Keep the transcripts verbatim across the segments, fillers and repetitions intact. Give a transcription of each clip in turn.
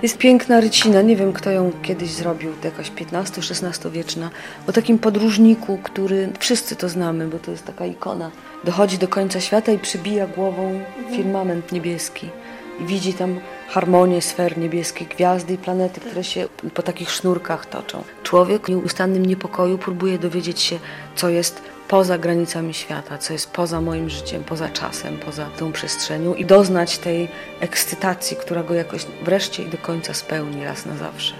Jest piękna rycina, nie wiem kto ją kiedyś zrobił, to jakaś piętnasto-szesnastowieczna, o takim podróżniku, który, wszyscy to znamy, bo to jest taka ikona, dochodzi do końca świata i przybija głową firmament niebieski i widzi tam harmonię sfer niebieskich, gwiazdy i planety, które się po takich sznurkach toczą. Człowiek w nieustannym niepokoju próbuje dowiedzieć się, co jest poza granicami świata, co jest poza moim życiem, poza czasem, poza tą przestrzenią i doznać tej ekscytacji, która go jakoś wreszcie i do końca spełni raz na zawsze.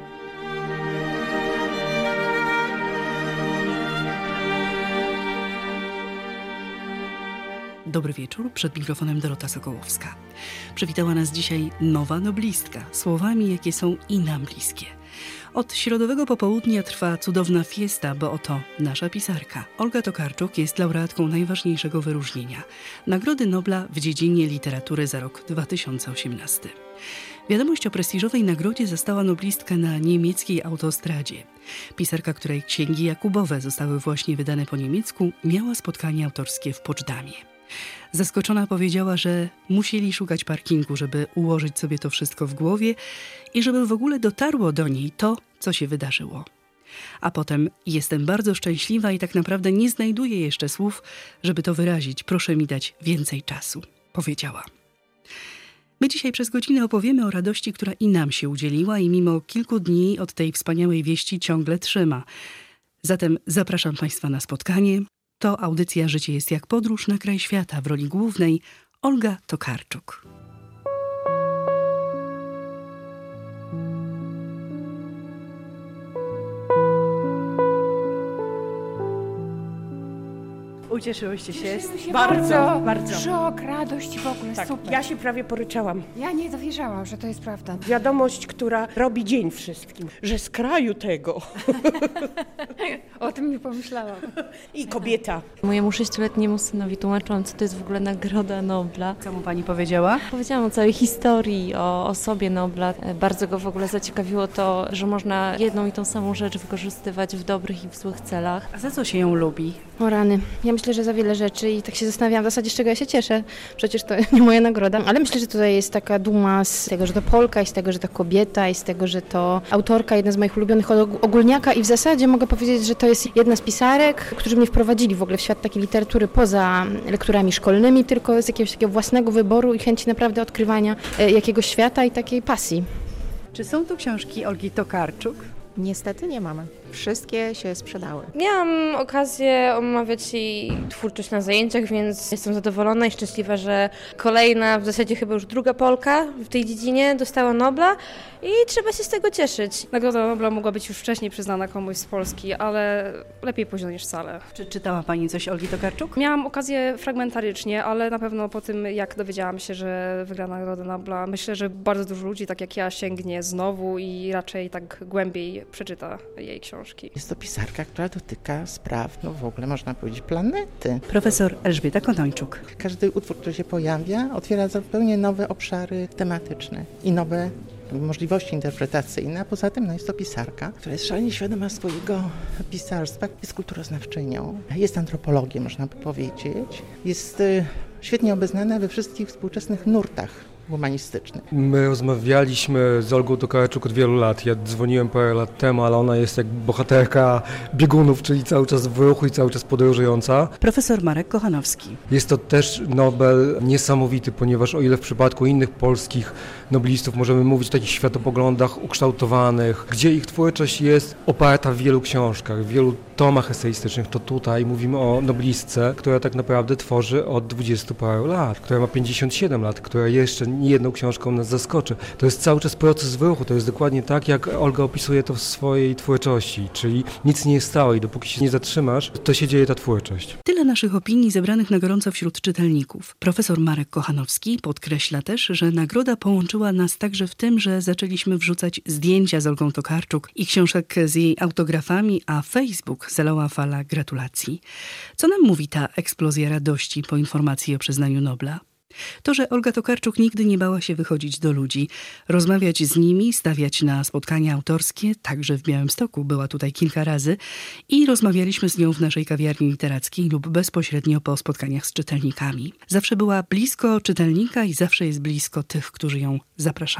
Dobry wieczór, przed mikrofonem Dorota Sokołowska. Przywitała nas dzisiaj nowa noblistka, słowami, jakie są i nam bliskie. Od środowego popołudnia trwa cudowna fiesta, bo oto nasza pisarka. Olga Tokarczuk jest laureatką najważniejszego wyróżnienia Nagrody Nobla w dziedzinie literatury za rok dwa tysiące osiemnasty. Wiadomość o prestiżowej nagrodzie zastała noblistkę na niemieckiej autostradzie. Pisarka, której księgi Jakubowe zostały właśnie wydane po niemiecku, miała spotkanie autorskie w Poczdamie. Zaskoczona powiedziała, że musieli szukać parkingu, żeby ułożyć sobie to wszystko w głowie i żeby w ogóle dotarło do niej to, co się wydarzyło. A potem jestem bardzo szczęśliwa i tak naprawdę nie znajduję jeszcze słów, żeby to wyrazić. Proszę mi dać więcej czasu, powiedziała. My dzisiaj przez godzinę opowiemy o radości, która i nam się udzieliła i mimo kilku dni od tej wspaniałej wieści ciągle trzyma. Zatem zapraszam Państwa na spotkanie. To audycja Życie jest jak podróż na kraj świata. W roli głównej Olga Tokarczuk. Ucieszyłyście się? się bardzo, bardzo, bardzo. Szok, radość w ogóle, Tak, super. ja się prawie poryczałam. Ja nie dowierzałam, że to jest prawda. Wiadomość, która robi dzień wszystkim, że z kraju tego. O tym nie pomyślałam. I kobieta. Mojemu sześcioletniemu synowi tłumaczyłam, co to jest w ogóle Nagroda Nobla. Co mu pani powiedziała? Powiedziałam o całej historii, o osobie Nobla. Bardzo go w ogóle zaciekawiło to, że można jedną i tą samą rzecz wykorzystywać w dobrych i w złych celach. A za co się ją lubi? O rany, ja myślę, że za wiele rzeczy i tak się zastanawiam w zasadzie, z czego ja się cieszę. Przecież to nie moja nagroda, ale myślę, że tutaj jest taka duma z tego, że to Polka i z tego, że to kobieta i z tego, że to autorka, jedna z moich ulubionych ogólniaka i w zasadzie mogę powiedzieć, że to jest jedna z pisarek, którzy mnie wprowadzili w ogóle w świat takiej literatury poza lekturami szkolnymi, tylko z jakiegoś takiego własnego wyboru i chęci naprawdę odkrywania jakiegoś świata i takiej pasji. Czy są tu książki Olgi Tokarczuk? Niestety nie mamy. Wszystkie się sprzedały. Miałam okazję omawiać jej twórczość na zajęciach, więc jestem zadowolona i szczęśliwa, że kolejna, w zasadzie chyba już druga Polka w tej dziedzinie dostała Nobla i trzeba się z tego cieszyć. Nagroda Nobla mogła być już wcześniej przyznana komuś z Polski, ale lepiej późno niż wcale. Czy czytała pani coś Olgi Tokarczuk? Miałam okazję fragmentarycznie, ale na pewno po tym, jak dowiedziałam się, że wygra Nagrodę Nobla, myślę, że bardzo dużo ludzi, tak jak ja, sięgnie znowu i raczej tak głębiej przeczyta jej książki. Jest to pisarka, która dotyka spraw, no w ogóle można powiedzieć, planety. Profesor Elżbieta Konończuk. Każdy utwór, który się pojawia, otwiera zupełnie nowe obszary tematyczne i nowe możliwości interpretacyjne, a poza tym no, jest to pisarka, która jest szalenie świadoma swojego pisarstwa, jest kulturoznawczynią, jest antropologiem, można by powiedzieć, jest y, świetnie obeznana we wszystkich współczesnych nurtach humanistycznych. My rozmawialiśmy z Olgą Tokarczuk od wielu lat. Ja dzwoniłem parę lat temu, ale ona jest jak bohaterka biegunów, czyli cały czas w ruchu i cały czas podróżująca. Profesor Marek Kochanowski. Jest to też Nobel niesamowity, ponieważ o ile w przypadku innych polskich noblistów możemy mówić o takich światopoglądach ukształtowanych, gdzie ich twórczość jest oparta w wielu książkach, w wielu tomach eseistycznych, to tutaj mówimy o noblistce, która tak naprawdę tworzy od dwudziestu paru lat, która ma pięćdziesiąt siedem lat, która jeszcze niejedną książką nas zaskoczy. To jest cały czas proces w ruchu, to jest dokładnie tak, jak Olga opisuje to w swojej twórczości, czyli nic nie jest stałe i dopóki się nie zatrzymasz, to się dzieje ta twórczość. Tyle naszych opinii zebranych na gorąco wśród czytelników. Profesor Marek Kochanowski podkreśla też, że nagroda połączyła nas także w tym, że zaczęliśmy wrzucać zdjęcia z Olgą Tokarczuk i książek z jej autografami, a Facebook zalała fala gratulacji. Co nam mówi ta eksplozja radości po informacji o przyznaniu Nobla? To, że Olga Tokarczuk nigdy nie bała się wychodzić do ludzi, rozmawiać z nimi, stawiać na spotkania autorskie, także w Białymstoku, była tutaj kilka razy i rozmawialiśmy z nią w naszej kawiarni literackiej lub bezpośrednio po spotkaniach z czytelnikami. Zawsze była blisko czytelnika i zawsze jest blisko tych, którzy ją zapraszają.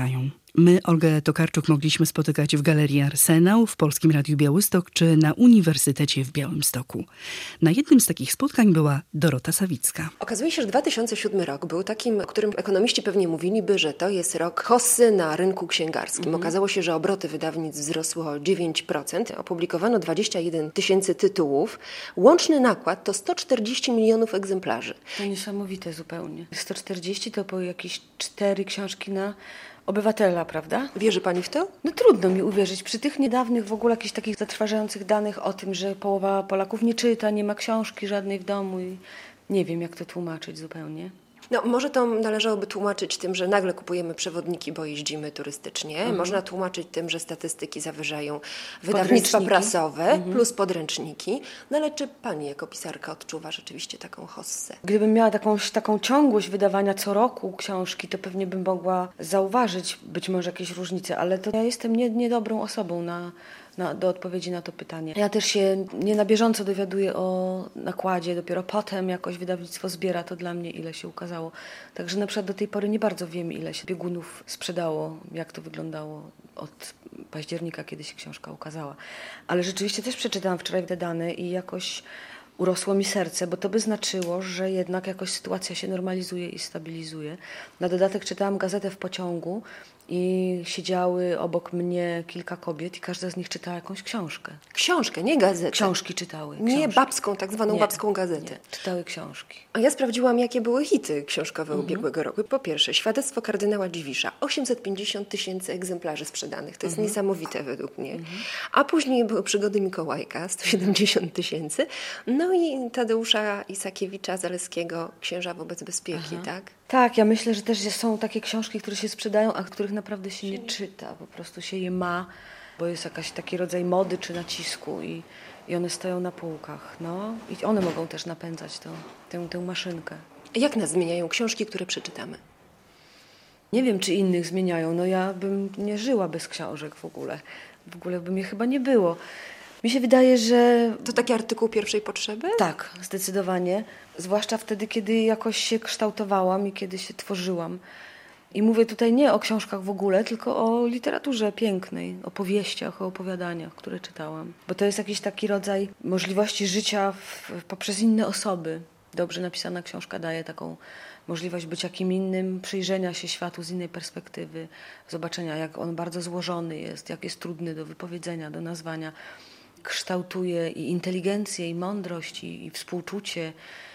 My Olgę Tokarczuk mogliśmy spotykać w Galerii Arsenał, w Polskim Radiu Białystok czy na Uniwersytecie w Białymstoku. Na jednym z takich spotkań była Dorota Sawicka. Okazuje się, że dwa tysiące siódmy rok był takim, o którym ekonomiści pewnie mówiliby, że to jest rok hossy na rynku księgarskim. Mhm. Okazało się, że obroty wydawnictw wzrosły o dziewięć procent. Opublikowano dwadzieścia jeden tysięcy tytułów. Łączny nakład to sto czterdzieści milionów egzemplarzy. To niesamowite zupełnie. sto czterdzieści to były jakieś cztery książki na obywatela, prawda? Wierzy pani w to? No trudno mi uwierzyć. Przy tych niedawnych w ogóle jakichś takich zatrważających danych o tym, że połowa Polaków nie czyta, nie ma książki żadnej w domu i nie wiem, jak to tłumaczyć zupełnie. No, może to należałoby tłumaczyć tym, że nagle kupujemy przewodniki, bo jeździmy turystycznie. Mhm. Można tłumaczyć tym, że statystyki zawyżają wydawnictwa prasowe mhm. plus podręczniki. No ale czy pani jako pisarka odczuwa rzeczywiście taką hossę? Gdybym miała taką, taką ciągłość wydawania co roku książki, to pewnie bym mogła zauważyć być może jakieś różnice, ale to ja jestem nie, niedobrą osobą na... Na, do odpowiedzi na to pytanie. Ja też się nie na bieżąco dowiaduję o nakładzie, dopiero potem jakoś wydawnictwo zbiera to dla mnie, ile się ukazało. Także na przykład do tej pory nie bardzo wiem, ile się biegunów sprzedało, jak to wyglądało od października, kiedy się książka ukazała. Ale rzeczywiście też przeczytałam wczoraj te dane i jakoś urosło mi serce, bo to by znaczyło, że jednak jakoś sytuacja się normalizuje i stabilizuje. Na dodatek czytałam gazetę w pociągu i siedziały obok mnie kilka kobiet i każda z nich czytała jakąś książkę. Książkę, nie gazetę? Książki czytały. Książki. Nie babską, tak zwaną nie, babską gazetę. Nie, czytały książki. A ja sprawdziłam, jakie były hity książkowe Mhm. ubiegłego roku. Po pierwsze, Świadectwo kardynała Dziwisza. osiemset pięćdziesiąt tysięcy egzemplarzy sprzedanych. To jest Mhm. niesamowite według mnie. Mhm. A później były Przygody Mikołajka, sto siedemdziesiąt tysięcy. No i Tadeusza Isakiewicza Zaleskiego, Księża wobec bezpieki, Aha. tak? Tak, ja myślę, że też są takie książki, które się sprzedają, a których naprawdę się nie czyta. Po prostu się je ma, bo jest jakiś taki rodzaj mody czy nacisku i, i one stoją na półkach. No i one mogą też napędzać to, tę, tę maszynkę. Jak nas zmieniają książki, które przeczytamy? Nie wiem, czy innych zmieniają. No ja bym nie żyła bez książek w ogóle. W ogóle by mnie chyba nie było. Mi się wydaje, że... To taki artykuł pierwszej potrzeby? Tak, zdecydowanie. Zwłaszcza wtedy, kiedy jakoś się kształtowałam i kiedy się tworzyłam. I mówię tutaj nie o książkach w ogóle, tylko o literaturze pięknej, o powieściach, o opowiadaniach, które czytałam. Bo to jest jakiś taki rodzaj możliwości życia w, poprzez inne osoby. Dobrze napisana książka daje taką możliwość bycia kim innym, przyjrzenia się światu z innej perspektywy, zobaczenia, jak on bardzo złożony jest, jak jest trudny do wypowiedzenia, do nazwania. Kształtuje i inteligencję, i mądrość, i, i współczucie,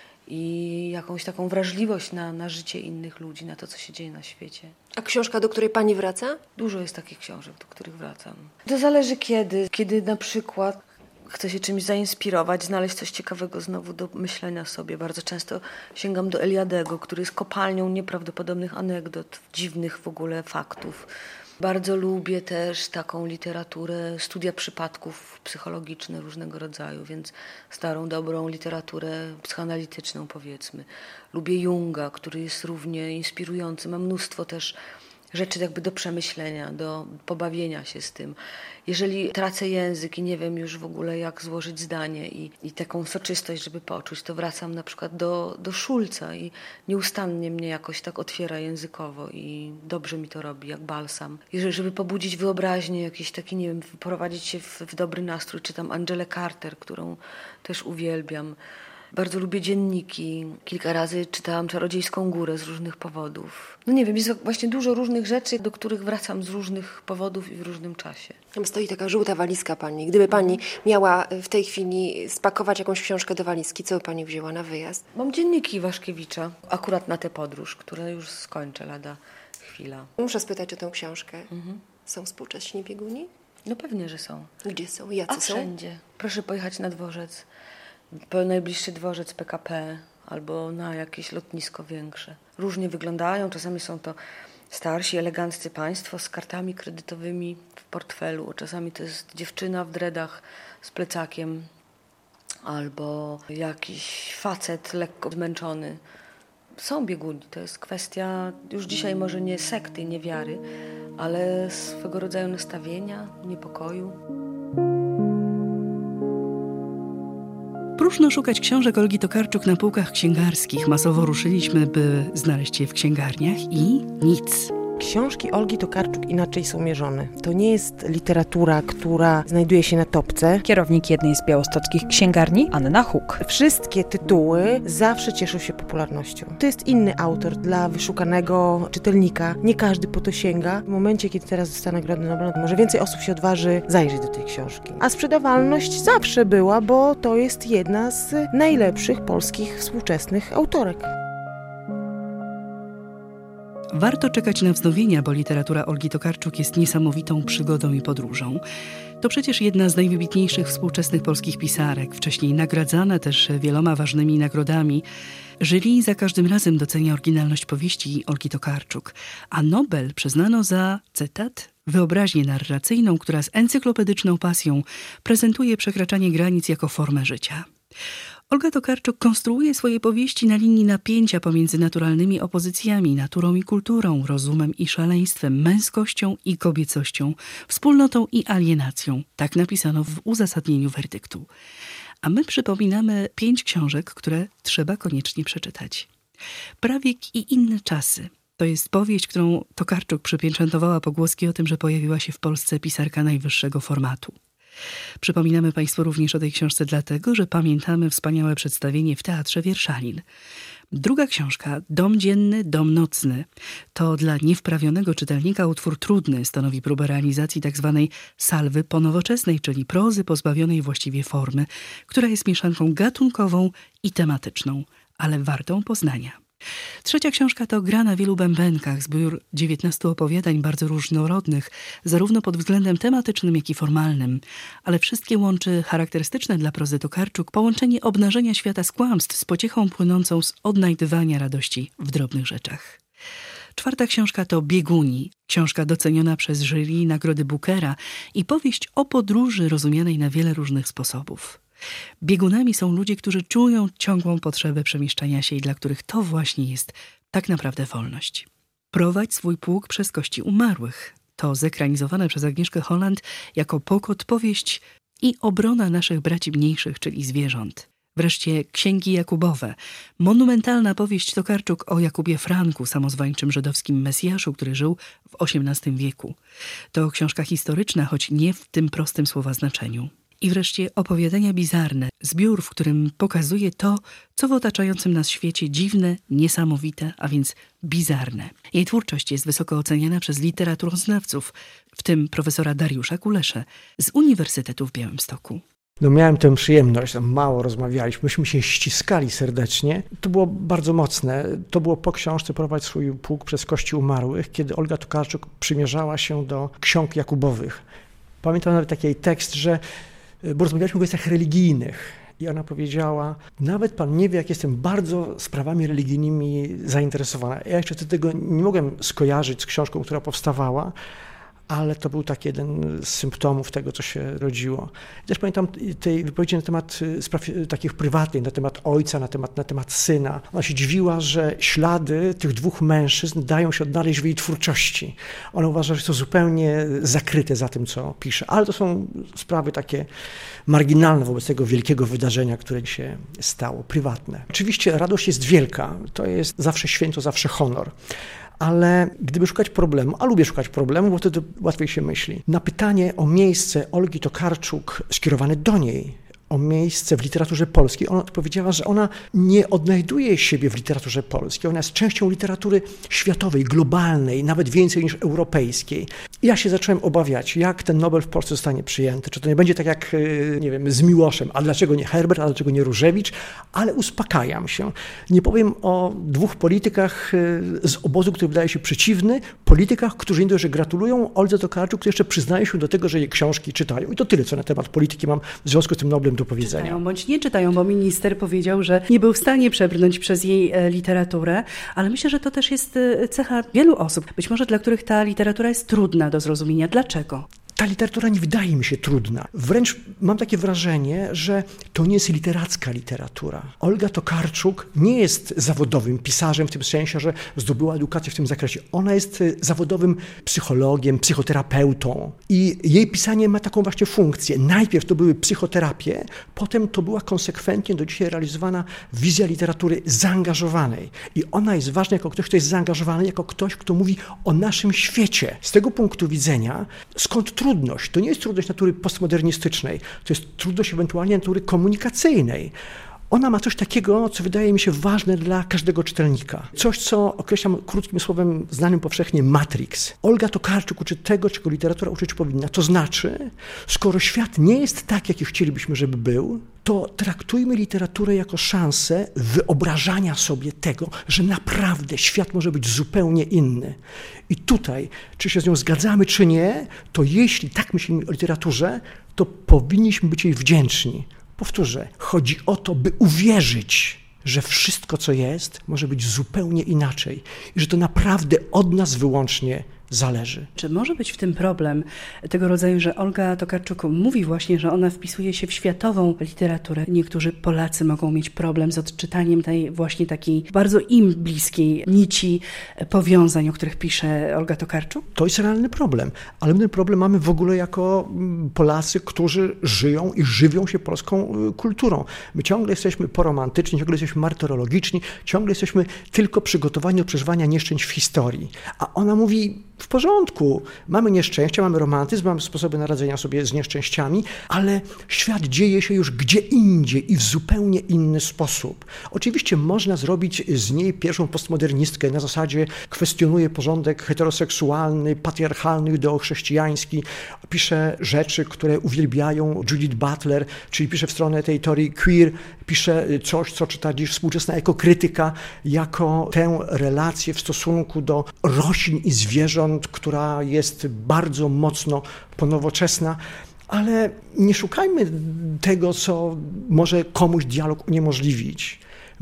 i jakąś taką wrażliwość na, na życie innych ludzi, na to, co się dzieje na świecie. A książka, do której pani wraca? Dużo jest takich książek, do których wracam. To zależy kiedy. Kiedy na przykład chcę się czymś zainspirować, znaleźć coś ciekawego znowu do myślenia sobie. Bardzo często sięgam do Eliadego, który jest kopalnią nieprawdopodobnych anegdot, dziwnych w ogóle faktów. Bardzo lubię też taką literaturę, studia przypadków psychologiczne różnego rodzaju, więc starą, dobrą literaturę psychoanalityczną, powiedzmy. Lubię Junga, który jest równie inspirujący. Ma mnóstwo też rzeczy jakby do przemyślenia, do pobawienia się z tym. Jeżeli tracę język i nie wiem już w ogóle jak złożyć zdanie i, i taką soczystość, żeby poczuć, to wracam na przykład do, do Szulca i nieustannie mnie jakoś tak otwiera językowo i dobrze mi to robi, jak balsam. Jeżeli, żeby pobudzić wyobraźnię, jakiś taki, nie wiem, wprowadzić się w, w dobry nastrój, czytam Angelę Carter, którą też uwielbiam. Bardzo lubię dzienniki. Kilka razy czytałam Czarodziejską Górę z różnych powodów. No nie wiem, jest właśnie dużo różnych rzeczy, do których wracam z różnych powodów i w różnym czasie. Tam stoi taka żółta walizka pani. Gdyby pani miała w tej chwili spakować jakąś książkę do walizki, co by pani wzięła na wyjazd? Mam dzienniki Waszkiewicza, akurat na tę podróż, które już skończę lada chwila. Muszę spytać o tę książkę. Mhm. Są współcześni bieguni? No pewnie, że są. Gdzie są? Jacy A są? wszędzie. Proszę pojechać na dworzec. Najbliższy dworzec P K P albo na jakieś lotnisko większe. Różnie wyglądają, czasami są to starsi, eleganccy państwo z kartami kredytowymi w portfelu, czasami to jest dziewczyna w dredach z plecakiem albo jakiś facet lekko zmęczony. Są bieguni, to jest kwestia już dzisiaj może nie sekty, nie wiary, ale swego rodzaju nastawienia, niepokoju. Próżno szukać książek Olgi Tokarczuk na półkach księgarskich. Masowo ruszyliśmy, by znaleźć je w księgarniach i nic. Książki Olgi Tokarczuk inaczej są mierzone. To nie jest literatura, która znajduje się na topce. Kierownik jednej z białostockich księgarni, Anna Huk. Wszystkie tytuły zawsze cieszą się popularnością. To jest inny autor dla wyszukanego czytelnika. Nie każdy po to sięga. W momencie, kiedy teraz dostała Nagrodę Nobla, może więcej osób się odważy zajrzeć do tej książki. A sprzedawalność zawsze była, bo to jest jedna z najlepszych polskich współczesnych autorek. Warto czekać na wznowienia, bo literatura Olgi Tokarczuk jest niesamowitą przygodą i podróżą. To przecież jedna z najwybitniejszych współczesnych polskich pisarek, wcześniej nagradzana też wieloma ważnymi nagrodami. Jury za każdym razem docenia oryginalność powieści Olgi Tokarczuk, a Nobel przyznano za, cytat, wyobraźnię narracyjną, która z encyklopedyczną pasją prezentuje przekraczanie granic jako formę życia. Olga Tokarczuk konstruuje swoje powieści na linii napięcia pomiędzy naturalnymi opozycjami, naturą i kulturą, rozumem i szaleństwem, męskością i kobiecością, wspólnotą i alienacją. Tak napisano w uzasadnieniu werdyktu. A my przypominamy pięć książek, które trzeba koniecznie przeczytać. Prawiek i inne czasy. To jest powieść, którą Tokarczuk przypieczętowała pogłoski o tym, że pojawiła się w Polsce pisarka najwyższego formatu. Przypominamy Państwu również o tej książce dlatego, że pamiętamy wspaniałe przedstawienie w Teatrze Wierszalin. Druga książka, Dom dzienny, dom nocny, to dla niewprawionego czytelnika utwór trudny, stanowi próbę realizacji tzw. salwy ponowoczesnej, czyli prozy pozbawionej właściwie formy, która jest mieszanką gatunkową i tematyczną, ale wartą poznania. Trzecia książka to Gra na wielu bębenkach, zbiór dziewiętnastu opowiadań bardzo różnorodnych, zarówno pod względem tematycznym, jak i formalnym, ale wszystkie łączy charakterystyczne dla prozy Tokarczuk połączenie obnażenia świata z kłamstw z pociechą płynącą z odnajdywania radości w drobnych rzeczach. Czwarta książka to Bieguni, książka doceniona przez jury Nagrody Bookera i powieść o podróży rozumianej na wiele różnych sposobów. Biegunami są ludzie, którzy czują ciągłą potrzebę przemieszczania się i dla których to właśnie jest tak naprawdę wolność. Prowadź swój pług przez kości umarłych. To zekranizowane przez Agnieszkę Holland jako pokot powieść i obrona naszych braci mniejszych, czyli zwierząt. Wreszcie Księgi Jakubowe. Monumentalna powieść Tokarczuk o Jakubie Franku, samozwańczym żydowskim mesjaszu, który żył w osiemnastym wieku. To książka historyczna, choć nie w tym prostym słowa znaczeniu. I wreszcie Opowiadania bizarne, zbiór, w którym pokazuje to, co w otaczającym nas świecie dziwne, niesamowite, a więc bizarne. Jej twórczość jest wysoko oceniana przez literaturoznawców, w tym profesora Dariusza Kuleszę z Uniwersytetu w Białymstoku. No miałem tę przyjemność, mało rozmawialiśmy, myśmy się ściskali serdecznie. To było bardzo mocne. To było po książce Prowadź swój pług przez kości umarłych, kiedy Olga Tokarczuk przymierzała się do ksiąg Jakubowych. Pamiętam nawet taki tekst, że bo rozmawialiśmy o kwestiach religijnych i ona powiedziała, nawet pan nie wie, jak jestem bardzo sprawami religijnymi zainteresowana. Ja jeszcze tego nie mogłem skojarzyć z książką, która powstawała, ale to był taki jeden z symptomów tego, co się rodziło. Też pamiętam tej wypowiedzi na temat spraw takich prywatnych, na temat ojca, na temat, na temat syna. Ona się dziwiła, że ślady tych dwóch mężczyzn dają się odnaleźć w jej twórczości. Ona uważa, że są zupełnie zakryte za tym, co pisze. Ale to są sprawy takie marginalne wobec tego wielkiego wydarzenia, które się stało, prywatne. Oczywiście radość jest wielka. To jest zawsze święto, zawsze honor. Ale gdyby szukać problemu, a lubię szukać problemu, bo wtedy łatwiej się myśli, na pytanie o miejsce Olgi Tokarczuk skierowane do niej, o miejsce w literaturze polskiej, ona odpowiedziała, że ona nie odnajduje siebie w literaturze polskiej, ona jest częścią literatury światowej, globalnej, nawet więcej niż europejskiej. I ja się zacząłem obawiać, jak ten Nobel w Polsce zostanie przyjęty, czy to nie będzie tak jak, nie wiem, z Miłoszem, a dlaczego nie Herbert, a dlaczego nie Różewicz, ale uspokajam się. Nie powiem o dwóch politykach z obozu, który wydaje się przeciwny, politykach, którzy nie dość, że gratulują Oldze Tokarczuk, którzy jeszcze przyznają się do tego, że jej książki czytają. I to tyle, co na temat polityki mam w związku z tym Noblem do powiedzenia. Czytają bądź nie czytają, bo minister powiedział, że nie był w stanie przebrnąć przez jej literaturę, ale myślę, że to też jest cecha wielu osób, być może dla których ta literatura jest trudna do zrozumienia. Dlaczego? ta literatura nie wydaje mi się trudna. Wręcz mam takie wrażenie, że to nie jest literacka literatura. Olga Tokarczuk nie jest zawodowym pisarzem w tym sensie, że zdobyła edukację w tym zakresie. Ona jest zawodowym psychologiem, psychoterapeutą i jej pisanie ma taką właśnie funkcję. Najpierw to były psychoterapie, potem to była konsekwentnie do dzisiaj realizowana wizja literatury zaangażowanej. I ona jest ważna jako ktoś, kto jest zaangażowany, jako ktoś, kto mówi o naszym świecie. Z tego punktu widzenia, skąd trudność? To nie jest trudność natury postmodernistycznej, to jest trudność ewentualnie natury komunikacyjnej. Ona ma coś takiego, co wydaje mi się ważne dla każdego czytelnika. Coś, co określam krótkim słowem znanym powszechnie Matrix. Olga Tokarczuk uczy tego, czego literatura uczyć powinna. To znaczy, skoro świat nie jest tak, jaki chcielibyśmy, żeby był, to traktujmy literaturę jako szansę wyobrażania sobie tego, że naprawdę świat może być zupełnie inny. I tutaj, czy się z nią zgadzamy, czy nie, to jeśli tak myślimy o literaturze, to powinniśmy być jej wdzięczni. Powtórzę, chodzi o to, by uwierzyć, że wszystko, co jest, może być zupełnie inaczej i że to naprawdę od nas wyłącznie zależy. Czy może być w tym problem tego rodzaju, że Olga Tokarczuk mówi właśnie, że ona wpisuje się w światową literaturę? Niektórzy Polacy mogą mieć problem z odczytaniem tej właśnie takiej bardzo im bliskiej nici powiązań, o których pisze Olga Tokarczuk? To jest realny problem, ale my ten problem mamy w ogóle jako Polacy, którzy żyją i żywią się polską kulturą. My ciągle jesteśmy poromantyczni, ciągle jesteśmy martyrologiczni, ciągle jesteśmy tylko przygotowani do przeżywania nieszczęść w historii. A ona mówi, w porządku, mamy nieszczęścia, mamy romantyzm, mamy sposoby na radzenia sobie z nieszczęściami, ale świat dzieje się już gdzie indziej i w zupełnie inny sposób. Oczywiście można zrobić z niej pierwszą postmodernistkę, na zasadzie kwestionuje porządek heteroseksualny, patriarchalny, judeochrześcijański, pisze rzeczy, które uwielbiają Judith Butler, czyli pisze w stronę tej teorii queer, pisze coś, co czyta dziś współczesna ekokrytyka, jako tę relację w stosunku do roślin i zwierząt, która jest bardzo mocno ponowoczesna, ale nie szukajmy tego, co może komuś dialog uniemożliwić.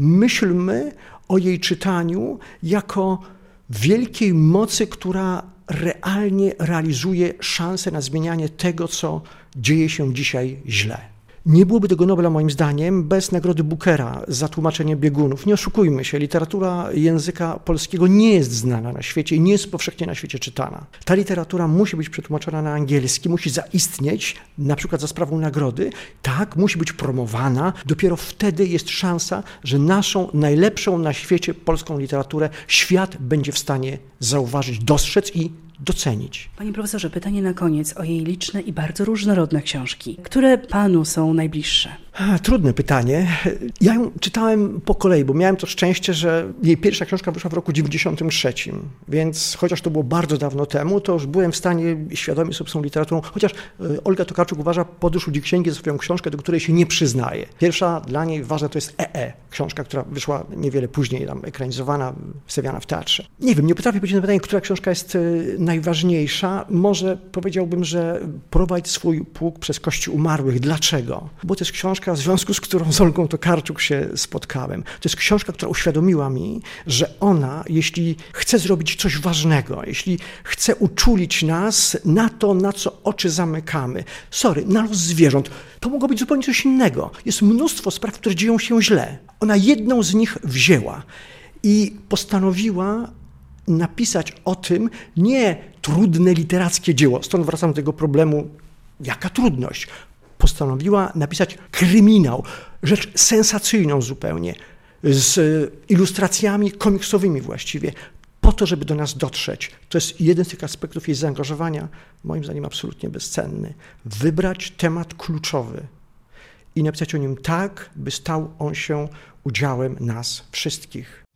Myślmy o jej czytaniu jako wielkiej mocy, która realnie realizuje szansę na zmienianie tego, co dzieje się dzisiaj źle. Nie byłoby tego Nobla, moim zdaniem, bez nagrody Bookera za tłumaczenie biegunów. Nie oszukujmy się, literatura języka polskiego nie jest znana na świecie i nie jest powszechnie na świecie czytana. Ta literatura musi być przetłumaczona na angielski, musi zaistnieć, na przykład za sprawą nagrody. Tak, musi być promowana. Dopiero wtedy jest szansa, że naszą najlepszą na świecie polską literaturę świat będzie w stanie zauważyć, dostrzec i docenić. Panie profesorze, pytanie na koniec o jej liczne i bardzo różnorodne książki. Które panu są najbliższe? A, trudne pytanie. Ja ją czytałem po kolei, bo miałem to szczęście, że jej pierwsza książka wyszła w roku dziewięćdziesiątym trzecim, więc chociaż to było bardzo dawno temu, to już byłem w stanie świadomie sobie z tą literaturą, chociaż Olga Tokarczuk uważa Podróż ludzi księgi za swoją książkę, do której się nie przyznaje. Pierwsza dla niej ważna to jest E E, książka, która wyszła niewiele później, tam ekranizowana, stawiana w teatrze. Nie wiem, nie potrafię powiedzieć na pytanie, która książka jest najważniejsza. Może powiedziałbym, że Prowadź swój pług przez kości umarłych. Dlaczego? Bo to jest książka, w związku z którą z Olgą Tokarczuk się spotkałem. To jest książka, która uświadomiła mi, że ona, jeśli chce zrobić coś ważnego, jeśli chce uczulić nas na to, na co oczy zamykamy, sorry, na los zwierząt, to mogło być zupełnie coś innego. Jest mnóstwo spraw, które dzieją się źle. Ona jedną z nich wzięła i postanowiła napisać o tym nie trudne literackie dzieło, stąd wracam do tego problemu, jaka trudność. Postanowiła napisać kryminał, rzecz sensacyjną zupełnie, z ilustracjami komiksowymi właściwie, po to, żeby do nas dotrzeć. To jest jeden z tych aspektów jej zaangażowania, moim zdaniem absolutnie bezcenny. Wybrać temat kluczowy i napisać o nim tak, by stał on się udziałem nas wszystkich.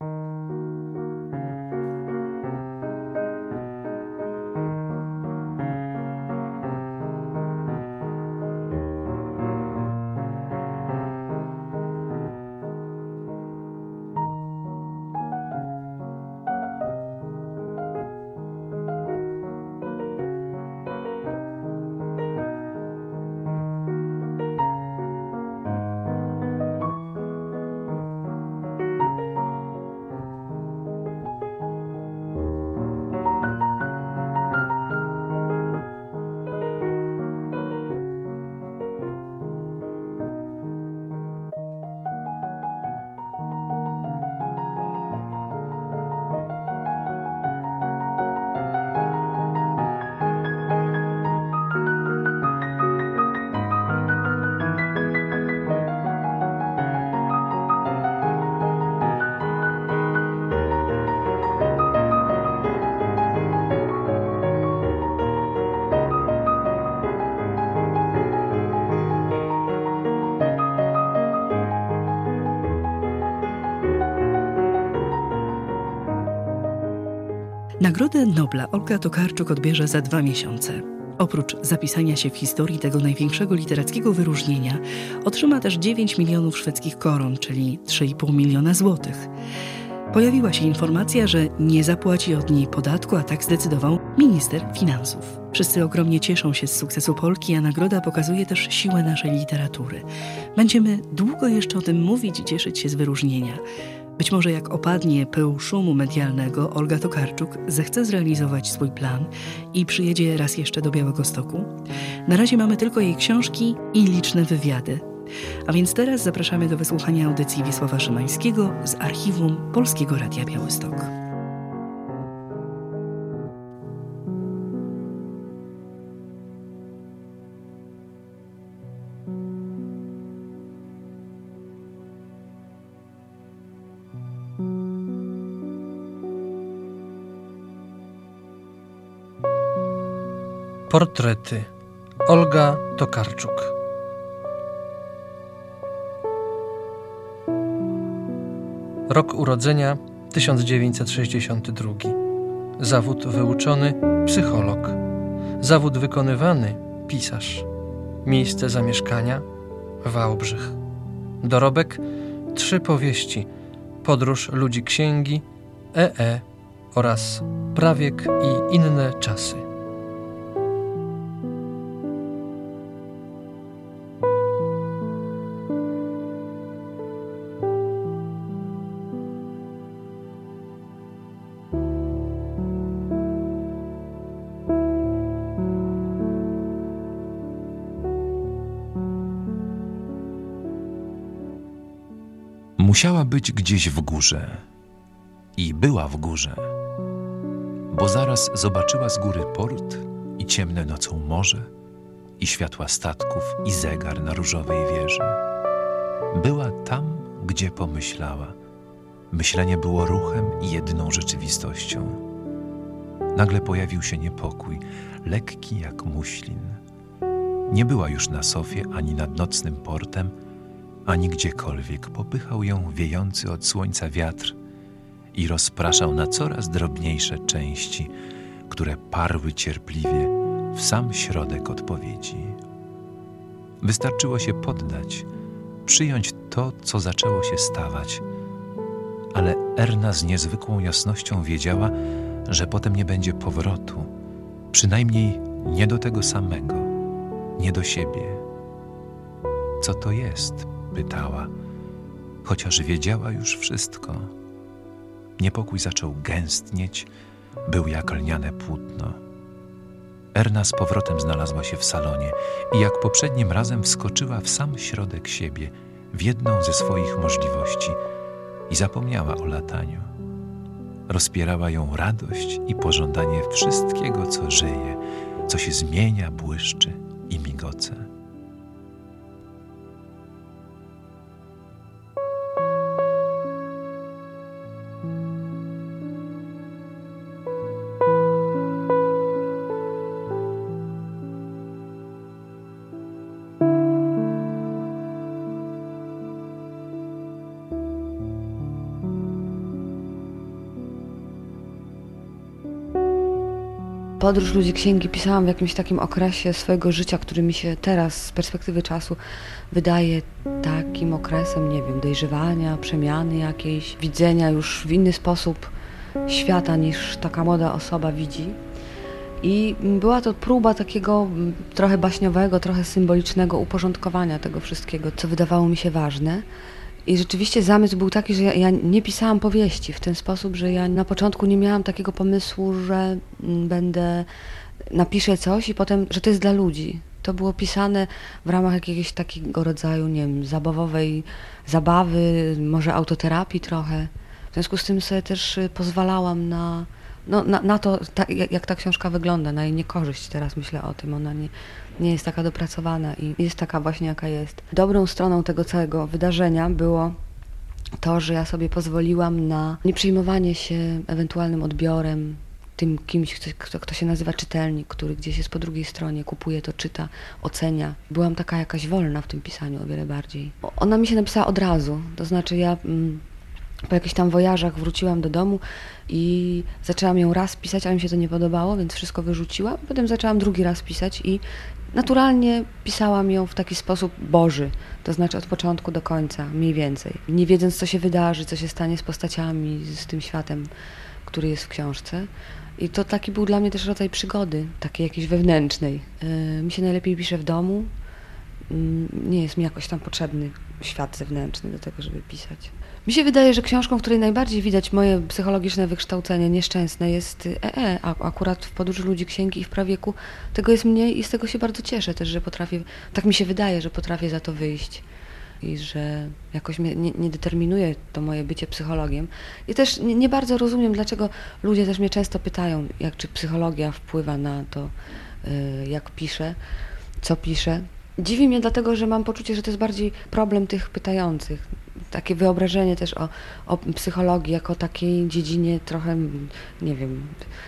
Nagrodę Nobla Olga Tokarczuk odbierze za dwa miesiące. Oprócz zapisania się w historii tego największego literackiego wyróżnienia, otrzyma też dziewięć milionów szwedzkich koron, czyli trzy i pół miliona złotych. Pojawiła się informacja, że nie zapłaci od niej podatku, a tak zdecydował minister finansów. Wszyscy ogromnie cieszą się z sukcesu Polki, a nagroda pokazuje też siłę naszej literatury. Będziemy długo jeszcze o tym mówić i cieszyć się z wyróżnienia. Być może jak opadnie pył szumu medialnego, Olga Tokarczuk zechce zrealizować swój plan i przyjedzie raz jeszcze do Białegostoku. Na razie mamy tylko jej książki i liczne wywiady. A więc teraz zapraszamy do wysłuchania audycji Wiesława Szymańskiego z archiwum Polskiego Radia Białystok. Portrety. Olga Tokarczuk. Rok urodzenia tysiąc dziewięćset sześćdziesiąty drugi. Zawód wyuczony psycholog. Zawód wykonywany pisarz. Miejsce zamieszkania Wałbrzych. Dorobek trzy powieści: Podróż ludzi księgi, E E oraz Prawiek i inne czasy. Musiała być gdzieś w górze i była w górze, bo zaraz zobaczyła z góry port i ciemne nocą morze i światła statków i zegar na różowej wieży. Była tam, gdzie pomyślała. Myślenie było ruchem i jedyną rzeczywistością. Nagle pojawił się niepokój, lekki jak muślin. Nie była już na sofie ani nad nocnym portem, ani gdziekolwiek. Popychał ją wiejący od słońca wiatr i rozpraszał na coraz drobniejsze części, które parły cierpliwie w sam środek odpowiedzi. Wystarczyło się poddać, przyjąć to, co zaczęło się stawać, ale Erna z niezwykłą jasnością wiedziała, że potem nie będzie powrotu, przynajmniej nie do tego samego, nie do siebie. Co to jest? Pytała, chociaż wiedziała już wszystko. Niepokój zaczął gęstnieć, był jak lniane płótno. Erna z powrotem znalazła się w salonie i jak poprzednim razem wskoczyła w sam środek siebie, w jedną ze swoich możliwości i zapomniała o lataniu. Rozpierała ją radość i pożądanie wszystkiego, co żyje, co się zmienia, błyszczy i migoce. Podróż ludzi księgi pisałam w jakimś takim okresie swojego życia, który mi się teraz z perspektywy czasu wydaje takim okresem, nie wiem, dojrzewania, przemiany jakiejś, widzenia już w inny sposób świata niż taka młoda osoba widzi. I była to próba takiego trochę baśniowego, trochę symbolicznego uporządkowania tego wszystkiego, co wydawało mi się ważne. I rzeczywiście zamysł był taki, że ja, ja nie pisałam powieści w ten sposób, że ja na początku nie miałam takiego pomysłu, że będę, napiszę coś i potem, że to jest dla ludzi. To było pisane w ramach jakiegoś takiego rodzaju, nie wiem, zabawowej zabawy, może autoterapii trochę. W związku z tym sobie też pozwalałam na, no, na, na to, ta, jak ta książka wygląda, na jej niekorzyść. Teraz myślę o tym, ona nie, nie jest taka dopracowana i jest taka właśnie, jaka jest. Dobrą stroną tego całego wydarzenia było to, że ja sobie pozwoliłam na nie przejmowanie się ewentualnym odbiorem, tym kimś, kto, kto się nazywa czytelnik, który gdzieś jest po drugiej stronie, kupuje to, czyta, ocenia. Byłam taka jakaś wolna w tym pisaniu o wiele bardziej. Ona mi się napisała od razu, to znaczy ja mm, Po jakichś tam wojażach wróciłam do domu i zaczęłam ją raz pisać, a mi się to nie podobało, więc wszystko wyrzuciłam. Potem zaczęłam drugi raz pisać i naturalnie pisałam ją w taki sposób boży, to znaczy od początku do końca, mniej więcej. Nie wiedząc, co się wydarzy, co się stanie z postaciami, z tym światem, który jest w książce. I to taki był dla mnie też rodzaj przygody, takiej jakiejś wewnętrznej. Yy, mi się najlepiej pisze w domu. Yy, nie jest mi jakoś tam potrzebny świat zewnętrzny do tego, żeby pisać. Mi się wydaje, że książką, w której najbardziej widać moje psychologiczne wykształcenie nieszczęsne jest E E, a akurat w Podróży ludzi księgi i w Prawieku tego jest mniej i z tego się bardzo cieszę też, że potrafię, tak mi się wydaje, że potrafię za to wyjść i że jakoś mnie nie, nie determinuje to moje bycie psychologiem. I też nie, nie bardzo rozumiem, dlaczego ludzie też mnie często pytają, jak czy psychologia wpływa na to, yy, jak piszę, co piszę. Dziwi mnie dlatego, że mam poczucie, że to jest bardziej problem tych pytających. Takie wyobrażenie też o, o psychologii jako takiej dziedzinie trochę, nie wiem,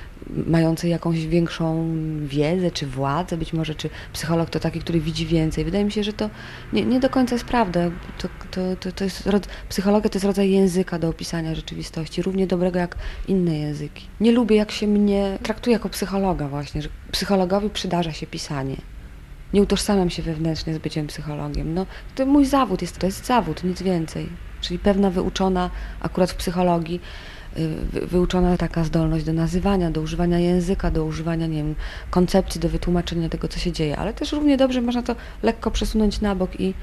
mającej jakąś większą wiedzę czy władzę, być może, czy psycholog to taki, który widzi więcej. Wydaje mi się, że to nie, nie do końca jest prawda. To, to, to, to jest, psychologia to jest rodzaj języka do opisania rzeczywistości, równie dobrego jak inne języki. Nie lubię, jak się mnie traktuje jako psychologa właśnie, że psychologowi przydarza się pisanie. Nie utożsamiam się wewnętrznie z byciem psychologiem. No, to mój zawód jest, to jest zawód, nic więcej. Czyli pewna wyuczona, akurat w psychologii, wy, wyuczona taka zdolność do nazywania, do używania języka, do używania, nie wiem, koncepcji, do wytłumaczenia tego, co się dzieje. Ale też równie dobrze można to lekko przesunąć na bok i,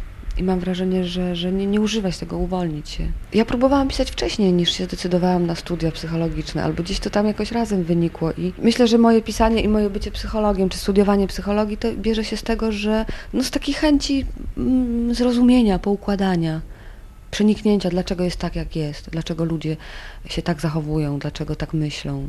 i mam wrażenie, że, że nie, nie używać tego, uwolnić się. Ja próbowałam pisać wcześniej, niż się zdecydowałam na studia psychologiczne, albo gdzieś to tam jakoś razem wynikło i myślę, że moje pisanie i moje bycie psychologiem, czy studiowanie psychologii, to bierze się z tego, że no z takiej chęci mm, zrozumienia, poukładania, przeniknięcia, dlaczego jest tak, jak jest, dlaczego ludzie się tak zachowują, dlaczego tak myślą.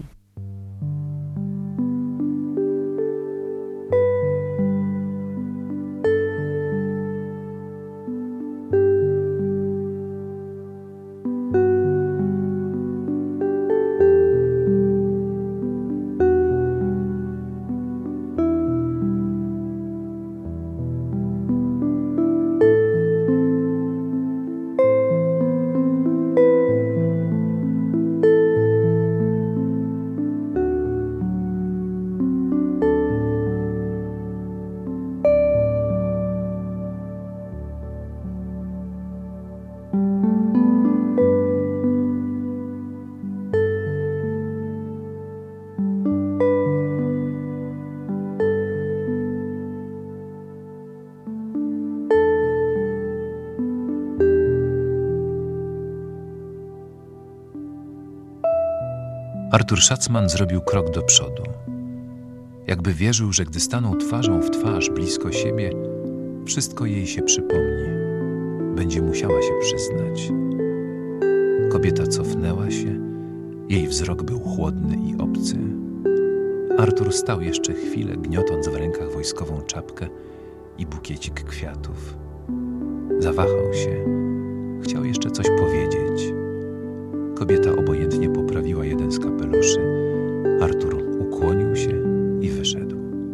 Artur Szacman zrobił krok do przodu. Jakby wierzył, że gdy stanął twarzą w twarz blisko siebie, wszystko jej się przypomni. Będzie musiała się przyznać. Kobieta cofnęła się, jej wzrok był chłodny i obcy. Artur stał jeszcze chwilę, gniotąc w rękach wojskową czapkę i bukiecik kwiatów. Zawahał się, chciał jeszcze coś powiedzieć. Kobieta obojętnie poprawiła jeden z kapeluszy. Artur ukłonił się i wyszedł.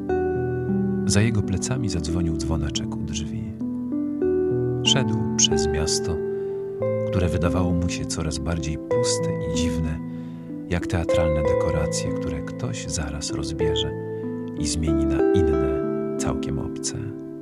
Za jego plecami zadzwonił dzwoneczek u drzwi. Szedł przez miasto, które wydawało mu się coraz bardziej puste i dziwne, jak teatralne dekoracje, które ktoś zaraz rozbierze i zmieni na inne, całkiem obce.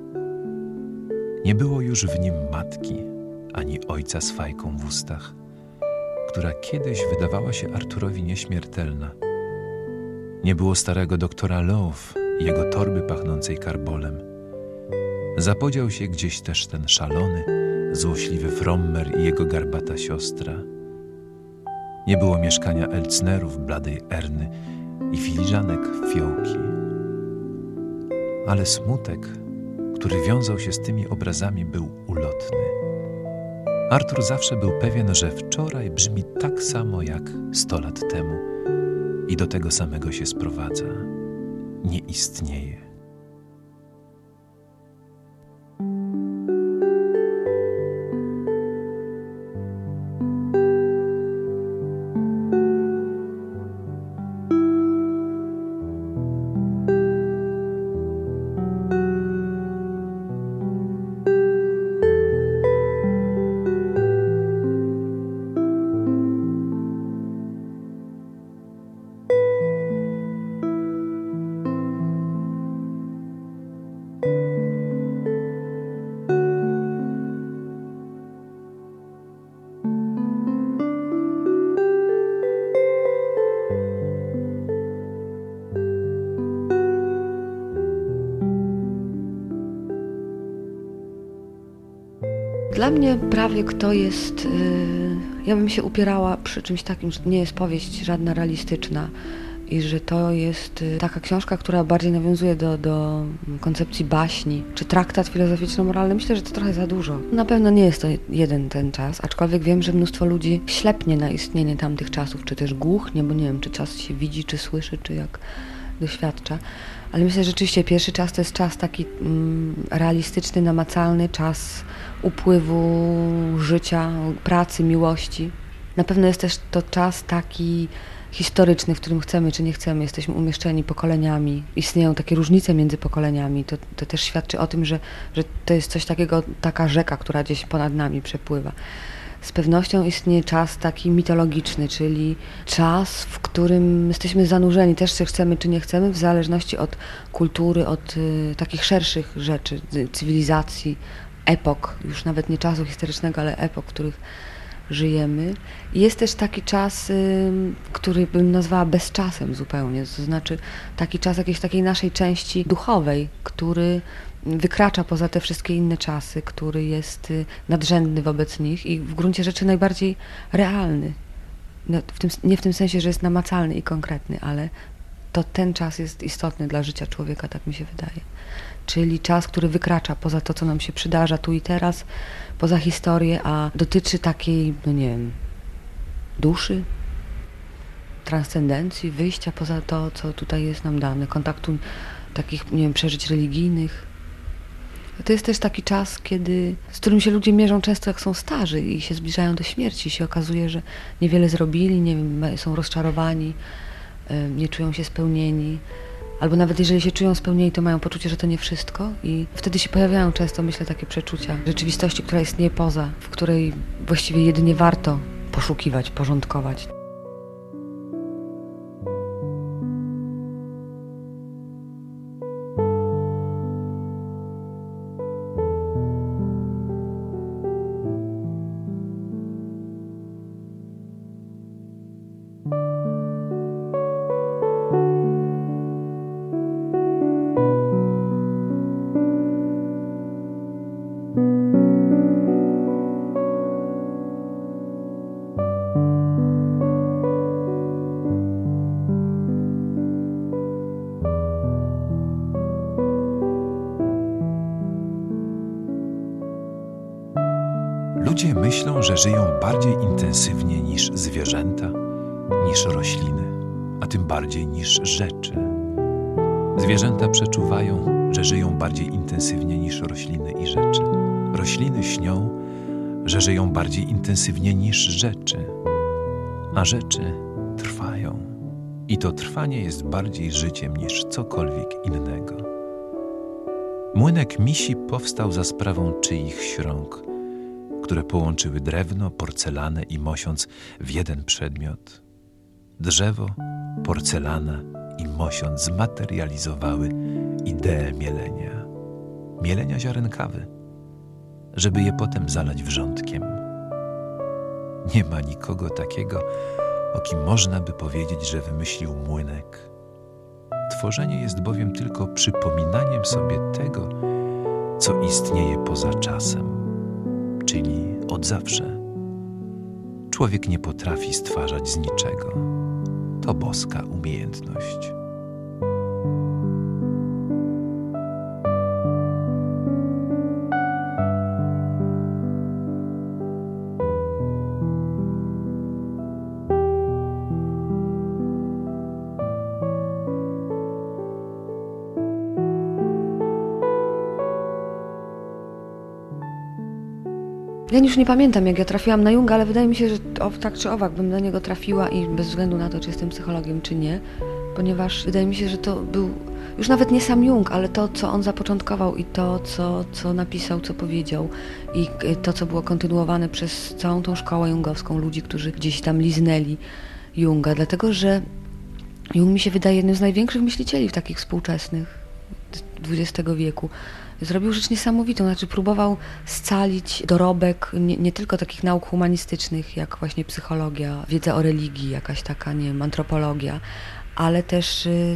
Nie było już w nim matki, ani ojca z fajką w ustach, która kiedyś wydawała się Arturowi nieśmiertelna. Nie było starego doktora Love i jego torby pachnącej karbolem. Zapodział się gdzieś też ten szalony, złośliwy Frommer i jego garbata siostra. Nie było mieszkania Elcnerów, bladej Erny i filiżanek fiołki. Ale smutek, który wiązał się z tymi obrazami, był ulotny. Artur zawsze był pewien, że wczoraj brzmi tak samo jak sto lat temu i do tego samego się sprowadza. Nie istnieje. Dla mnie prawiek to jest, yy, ja bym się upierała przy czymś takim, że nie jest powieść żadna realistyczna i że to jest yy, taka książka, która bardziej nawiązuje do, do koncepcji baśni, czy traktat filozoficzno-moralny. Myślę, że to trochę za dużo. Na pewno nie jest to jeden ten czas, aczkolwiek wiem, że mnóstwo ludzi ślepnie na istnienie tamtych czasów, czy też głuchnie, bo nie wiem, czy czas się widzi, czy słyszy, czy jak doświadcza. Ale myślę, że rzeczywiście pierwszy czas to jest czas taki mm, realistyczny, namacalny, czas upływu życia, pracy, miłości. Na pewno jest też to czas taki historyczny, w którym chcemy czy nie chcemy, jesteśmy umieszczeni pokoleniami. Istnieją takie różnice między pokoleniami. To, to też świadczy o tym, że, że to jest coś takiego, taka rzeka, która gdzieś ponad nami przepływa. Z pewnością istnieje czas taki mitologiczny, czyli czas, w którym jesteśmy zanurzeni, też czy chcemy, czy nie chcemy, w zależności od kultury, od y, takich szerszych rzeczy, cywilizacji, epok, już nawet nie czasu historycznego, ale epok, w których żyjemy. I jest też taki czas, y, który bym nazwała bezczasem zupełnie, to znaczy taki czas jakiejś takiej naszej części duchowej, który wykracza poza te wszystkie inne czasy, który jest nadrzędny wobec nich i w gruncie rzeczy najbardziej realny. No, w tym, nie w tym sensie, że jest namacalny i konkretny, ale to ten czas jest istotny dla życia człowieka, tak mi się wydaje. Czyli czas, który wykracza poza to, co nam się przydarza tu i teraz, poza historię, a dotyczy takiej, no nie wiem, duszy, transcendencji, wyjścia poza to, co tutaj jest nam dane, kontaktu takich, nie wiem, przeżyć religijnych. To jest też taki czas, kiedy, z którym się ludzie mierzą często, jak są starzy i się zbliżają do śmierci. Się okazuje, że niewiele zrobili, nie wiem, są rozczarowani, nie czują się spełnieni. Albo nawet jeżeli się czują spełnieni, to mają poczucie, że to nie wszystko. I wtedy się pojawiają często, myślę, takie przeczucia rzeczywistości, która istnieje poza, w której właściwie jedynie warto poszukiwać, porządkować. Ludzie myślą, że żyją bardziej intensywnie niż zwierzęta, niż rośliny, a tym bardziej niż rzeczy. Zwierzęta przeczuwają, że żyją bardziej intensywnie niż rośliny i rzeczy. Rośliny śnią, że żyją bardziej intensywnie niż rzeczy, a rzeczy trwają. I to trwanie jest bardziej życiem niż cokolwiek innego. Młynek Misi powstał za sprawą czyichś rąk, które połączyły drewno, porcelanę i mosiąc w jeden przedmiot. Drzewo, porcelana i mosiąc zmaterializowały ideę mielenia. Mielenia ziaren kawy, żeby je potem zalać wrzątkiem. Nie ma nikogo takiego, o kim można by powiedzieć, że wymyślił młynek. Tworzenie jest bowiem tylko przypominaniem sobie tego, co istnieje poza czasem, czyli od zawsze. Człowiek nie potrafi stwarzać z niczego. To boska umiejętność. Ja już nie pamiętam, jak ja trafiłam na Junga, ale wydaje mi się, że o, tak czy owak bym na niego trafiła i bez względu na to, czy jestem psychologiem, czy nie, ponieważ wydaje mi się, że to był już nawet nie sam Jung, ale to, co on zapoczątkował i to, co, co napisał, co powiedział i to, co było kontynuowane przez całą tą szkołę jungowską, ludzi, którzy gdzieś tam liznęli Junga, dlatego, że Jung mi się wydaje jednym z największych myślicieli takich współczesnych dwudziestego wieku. Zrobił rzecz niesamowitą, znaczy próbował scalić dorobek nie, nie tylko takich nauk humanistycznych, jak właśnie psychologia, wiedza o religii, jakaś taka, nie wiem, antropologia, ale też y,